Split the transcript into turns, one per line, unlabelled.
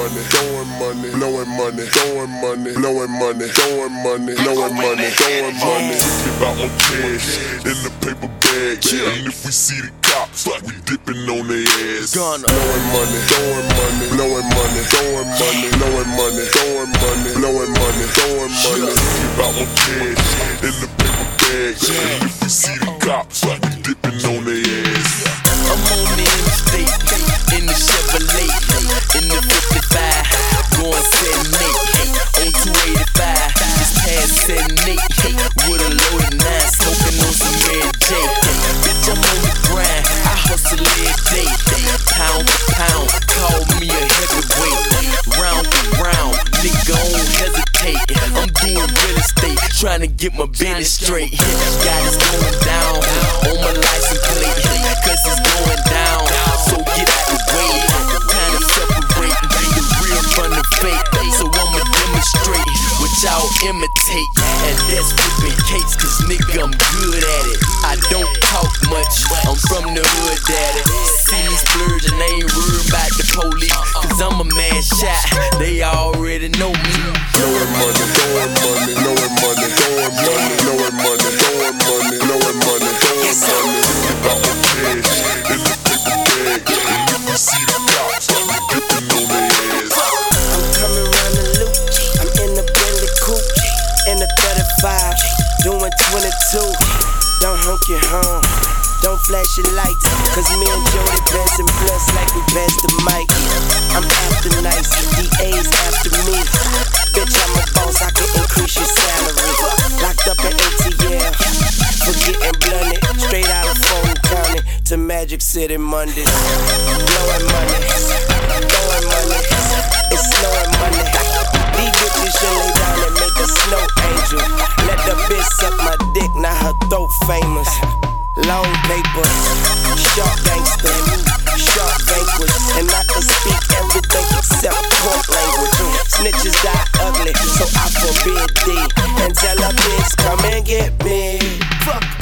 money, throwing money, blowing money, throwing money, blowing money, throwing money, blowing money, throwing money.
Talking about my cash in the paper bag, and if we see the cops, we dipping on their ass.
Blowing money, throwing money, blowing money, throwing money, blowing money, throwing money, blowing money, throwing money.
Talking about my cash in the paper bag, and if we see the cops, we dipping on their ass.
I'm on the interstate, in the Chevrolet, in the 55, going 78, on 285, just past 78, with a loaded 9, smoking on some Mary J. Bitch, I'm on the grind, I hustle every day, pound for pound, call me a heavyweight, round for round, nigga don't hesitate, I'm doing real estate, trying to get my business straight, got it going down, on my license plate, cause it's going down, so get out the way, time to separate the real from the fake, so I'ma demonstrate what y'all imitate, and that's flipping cakes, cause nigga I'm good at it, I don't talk much, I'm from the hood daddy, see me splurge and they ain't worried about the police, cause I'm a man shot, they already know me.
Blowing money, throwing money, blowing money, throwing money, blowing money, throwing money, blowing money, throwing money.
About my cash in the paper bag, and if we see the cops, we dipping on their ass.
I'm coming round the loop, I'm in the Bentley coupe, in the 35, doing 22. Don't honk your horn, don't flash your lights, cause me and Jody passing blunts like we passed the mic. I'm after nice, DA's after me. Bitch, I'm a boss, I can increase your salary. Locked up in ATL, for getting blunted, straight out of Fulton County to Magic City Mondays. Blowing money, throwing money, it's snowing money. These bitches should lay down and make a snow angel. Let the bitch suck my dick, now her throat famous. Long paper, sharp